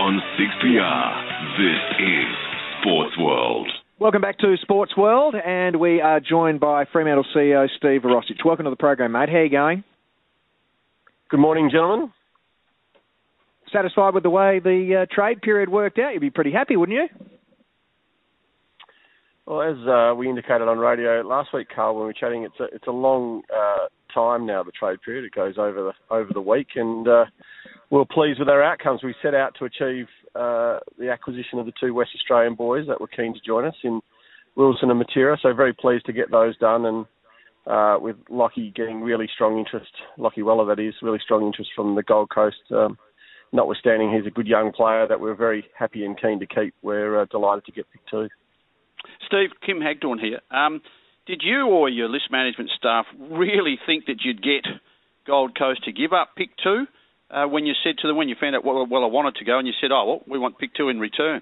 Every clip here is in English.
On 6PR, this is Sports World. Welcome back to Sports World, and we are joined by Fremantle CEO Steve Verostic. Welcome to the program, mate. How are you going? Good morning, gentlemen. Satisfied with the way the trade period worked out? You'd be pretty happy, wouldn't you? Well, as we indicated on radio last week, Carl, when we were chatting, it's a long time now, the trade period. It goes over the week, and we're pleased with our outcomes. We set out to achieve the acquisition of the two West Australian boys that were keen to join us in Wilson and Matera, so very pleased to get those done, and with Lockie getting really strong interest, Lockie Weller that is, really strong interest from the Gold Coast, notwithstanding he's a good young player that we're very happy and keen to keep. We're delighted to get pick two. Steve, Kim Hagdorn here. Did you or your list management staff really think that you'd get Gold Coast to give up pick two when you said to them, when you found out well I wanted to go, and you said, oh, well, we want pick two in return?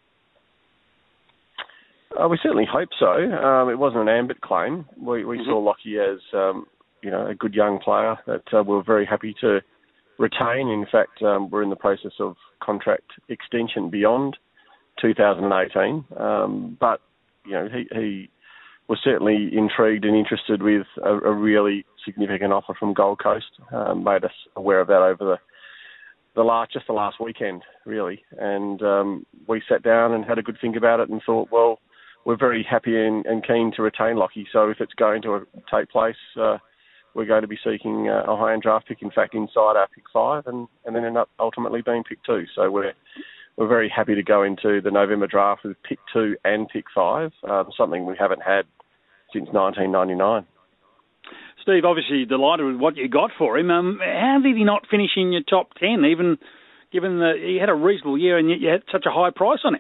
We certainly hope so. It wasn't an ambit claim. We saw Lockie as a good young player that we're very happy to retain. In fact, we're in the process of contract extension beyond 2018. But he was certainly intrigued and interested with a really significant offer from Gold Coast. Made us aware of that over the last weekend, really. And we sat down and had a good think about it and thought, well, we're very happy and keen to retain Lockie. So if it's going to take place, we're going to be seeking a high-end draft pick, in fact, inside our pick 5, and then end up ultimately being pick 2. So we're very happy to go into the November draft with pick 2 and pick 5, something we haven't had since 1999. Steve, obviously delighted with what you got for him. How did he not finish in your top 10, even given that he had a reasonable year and yet you had such a high price on him?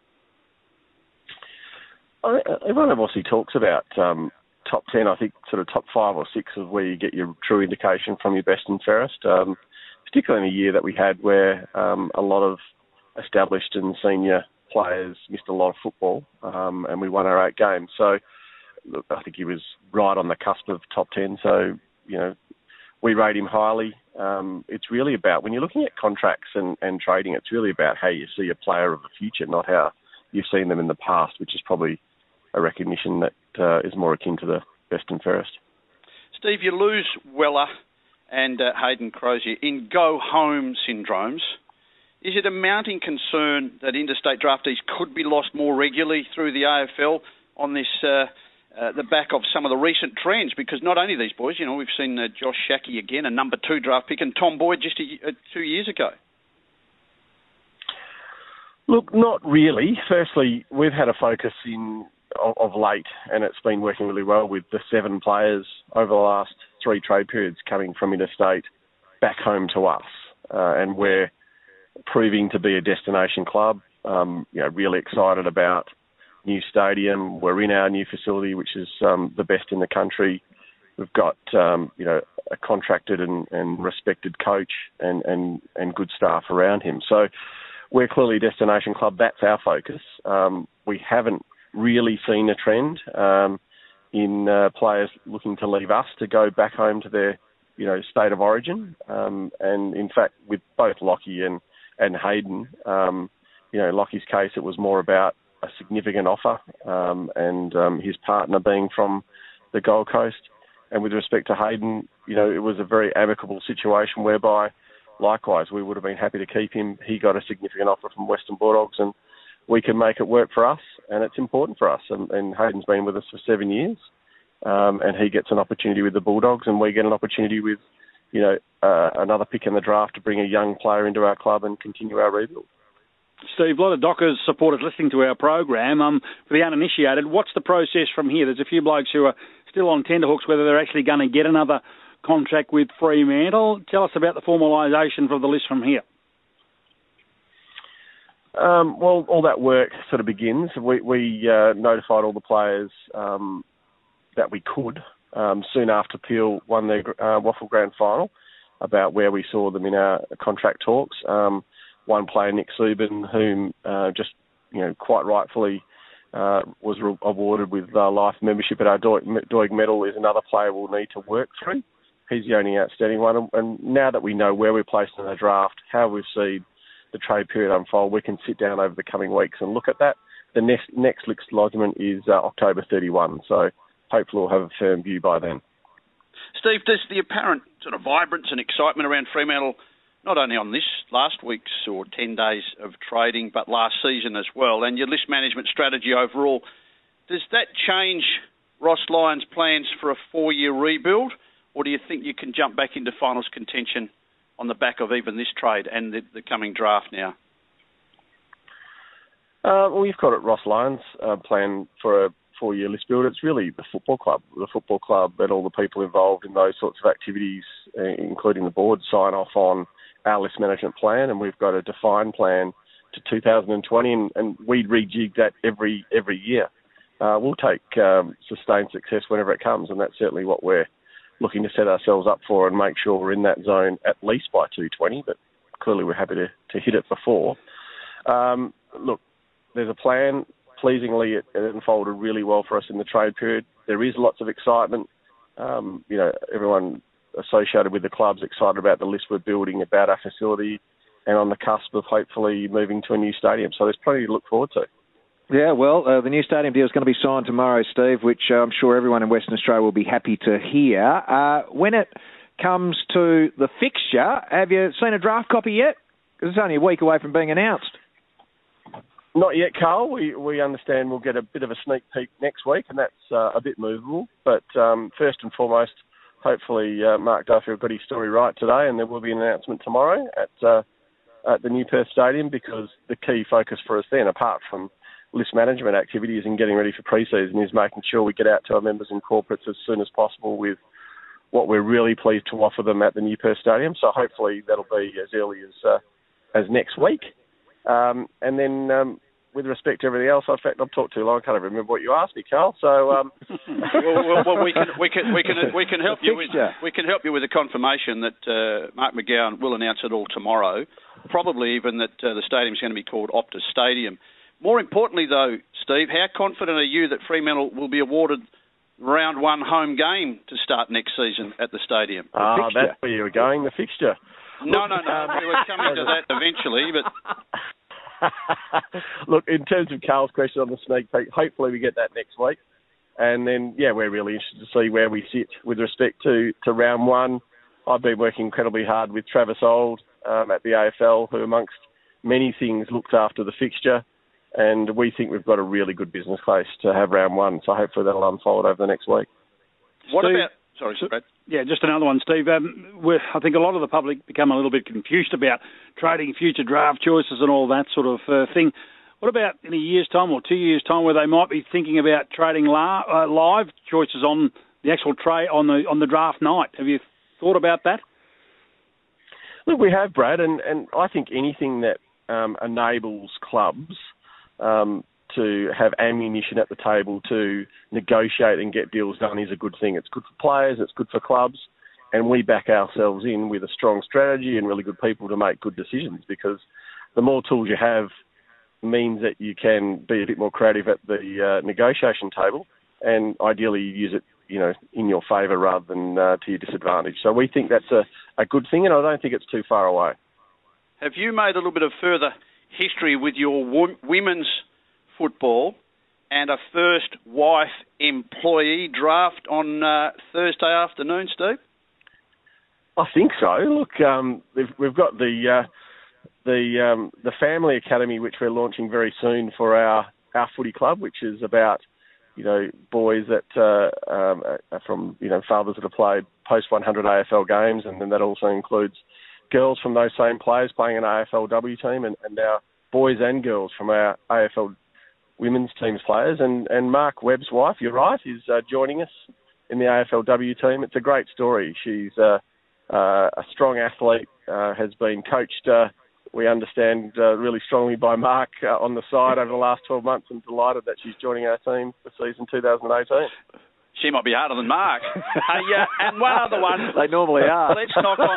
Everyone obviously talks about top 10. I think sort of top 5 or 6 is where you get your true indication from your best and fairest, particularly in a year that we had where a lot of established and senior players missed a lot of football, and we won our 8 games. So look, I think he was right on the cusp of top 10. So, we rate him highly. It's really about, when you're looking at contracts and trading, it's really about how you see a player of the future, not how you've seen them in the past, which is probably a recognition that is more akin to the best and fairest. Steve, you lose Weller and Hayden Crozier in go-home syndromes. Is it a mounting concern that interstate draftees could be lost more regularly through the AFL on this the back of some of the recent trends? Because not only these boys, we've seen Josh Schache again, a number 2 draft pick, and Tom Boyd just 2 years ago. Look, not really. Firstly, we've had a focus of late, and it's been working really well with the 7 players over the last 3 trade periods coming from interstate back home to us, and we're proving to be a destination club. Really excited about new stadium. We're in our new facility, which is the best in the country. We've got a contracted and respected coach and good staff around him. So we're clearly a destination club. That's our focus. We haven't really seen a trend in players looking to leave us to go back home to their state of origin. And in fact, with both Lockie and Hayden, Lockie's case, it was more about a significant offer and his partner being from the Gold Coast. And with respect to Hayden, it was a very amicable situation whereby, likewise, we would have been happy to keep him. He got a significant offer from Western Bulldogs, and we can make it work for us, and it's important for us. And Hayden's been with us for 7 years, and he gets an opportunity with the Bulldogs, and we get an opportunity with, another pick in the draft to bring a young player into our club and continue our rebuild. Steve, a lot of Dockers supporters listening to our program. For the uninitiated, what's the process from here? There's a few blokes who are still on tenterhooks whether they're actually going to get another contract with Fremantle. Tell us about the formalisation of the list from here. Well, all that work sort of begins. We notified all the players that we could soon after Peel won their Waffle Grand Final about where we saw them in our contract talks. One player, Nick Subin, whom quite rightfully was awarded with life membership at our Doig Medal, is another player we'll need to work through. He's the only outstanding one. And now that we know where we're placed in the draft, how we've seen the trade period unfold, we can sit down over the coming weeks and look at that. The next list lodgement is October 31, so hopefully we'll have a firm view by then. Steve, does the apparent sort of vibrance and excitement around Fremantle, not only on this last week's or 10 days of trading, but last season as well, and your list management strategy overall, does that change Ross Lyon's plans for a 4-year rebuild, or do you think you can jump back into finals contention on the back of even this trade and the coming draft now? We've got at Ross Lyon's plan for a 4-year list build. It's really the football club and all the people involved in those sorts of activities, including the board, sign off on our list management plan, and we've got a defined plan to 2020, and we rejig that every year. We'll take sustained success whenever it comes, and that's certainly what we're looking to set ourselves up for and make sure we're in that zone at least by 2020, but clearly we're happy to hit it before. Look, there's a plan. Pleasingly, it unfolded really well for us in the trade period. There is lots of excitement. Everyone associated with the club's excited about the list we're building, about our facility, and on the cusp of hopefully moving to a new stadium. So there's plenty to look forward to. Yeah, well, the new stadium deal is going to be signed tomorrow, Steve, which I'm sure everyone in Western Australia will be happy to hear. When it comes to the fixture, have you seen a draft copy yet? Because it's only a week away from being announced. Not yet, Carl. We understand we'll get a bit of a sneak peek next week, and that's a bit movable. But first and foremost, hopefully Mark Duffield got his story right today, and there will be an announcement tomorrow at the new Perth Stadium, because the key focus for us then, apart from list management activities and getting ready for pre-season, is making sure we get out to our members and corporates as soon as possible with what we're really pleased to offer them at the new Perth Stadium. So hopefully that'll be as early as next week. And then with respect to everything else, in fact, I've talked too long. I can't even remember what you asked me, Carl. So well, we can help you with a confirmation that Mark McGowan will announce it all tomorrow. Probably even that the stadium is going to be called Optus Stadium. More importantly, though, Steve, how confident are you that Fremantle will be awarded round one home game to start next season at the stadium? That's where you were going, the fixture. No. We were coming to that eventually, but... Look, in terms of Carl's question on the sneak peek, hopefully we get that next week. And then, we're really interested to see where we sit with respect to round one. I've been working incredibly hard with Travis Auld at the AFL, who amongst many things looks after the fixture. And we think we've got a really good business case to have round one. So hopefully that'll unfold over the next week. What about... Sorry, Brad. Yeah, just another one, Steve. I think a lot of the public become a little bit confused about trading future draft choices and all that sort of thing. What about in a year's time or 2 years' time, where they might be thinking about trading live choices on the actual trade on the draft night? Have you thought about that? Look, we have, Brad, and I think anything that enables clubs to have ammunition at the table to negotiate and get deals done is a good thing. It's good for players, it's good for clubs, and we back ourselves in with a strong strategy and really good people to make good decisions, because the more tools you have means that you can be a bit more creative at the negotiation table, and ideally you use it, in your favour rather than to your disadvantage. So we think that's a good thing, and I don't think it's too far away. Have you made a little bit of further history with your women's football and a first wife employee draft on Thursday afternoon, Steve? I think so. Look, we've got the Family Academy, which we're launching very soon for our footy club, which is about boys that are from fathers that have played post 100 AFL games, and then that also includes girls from those same players playing an AFLW team, and now boys and girls from our AFL women's team's players. And Mark Webb's wife, you're right, is joining us in the AFLW team. It's a great story. She's a strong athlete, has been coached, we understand, really strongly by Mark on the side over the last 12 months, and delighted that she's joining our team for season 2018. She might be harder than Mark. And one other one. They normally are. Let's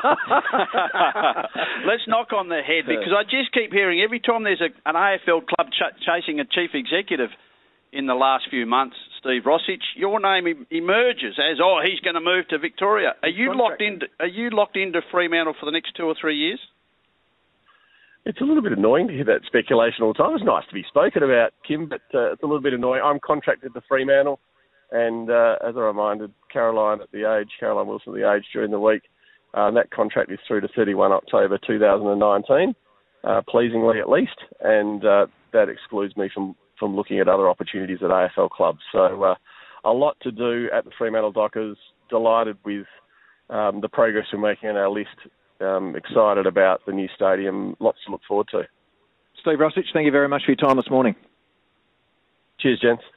knock on the head, because I just keep hearing every time there's an AFL club chasing a chief executive in the last few months, Steve Rossich, your name emerges as, he's going to move to Victoria. Are you locked into Fremantle for the next 2 or 3 years? It's a little bit annoying to hear that speculation all the time. It's nice to be spoken about, Kim, but it's a little bit annoying. I'm contracted to Fremantle, and as I reminded Caroline Wilson at the Age during the week, that contract is through to 31 October 2019, pleasingly at least, and that excludes me from looking at other opportunities at AFL clubs. So a lot to do at the Fremantle Dockers. Delighted with the progress we're making on our list. Excited about the new stadium. Lots to look forward to. Steve Rossich, thank you very much for your time this morning. Cheers, gents.